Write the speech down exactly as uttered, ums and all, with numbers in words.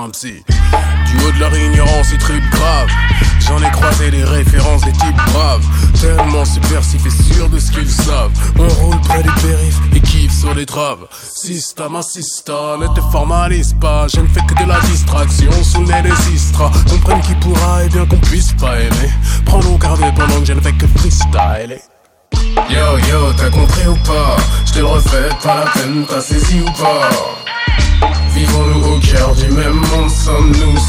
Psy. Du haut de leur ignorance, ils tripent grave. J'en ai croisé des références, des types braves. Tellement subversifs et sûrs de ce qu'ils savent. On roule près du périph' et kiffe sur les traves. Sista, ma sista, ne te formalise pas. Je ne fais que de la distraction sous le nez des sistras. Comprenne qui pourra et bien qu'on puisse pas aimer. Prends mon carnet pendant que je ne fais que freestyle. Yo yo, t'as compris ou pas? Je te le refais, pas la peine, t'as saisi ou pas? Vivons-nous au cœur du même monde, sommes-nous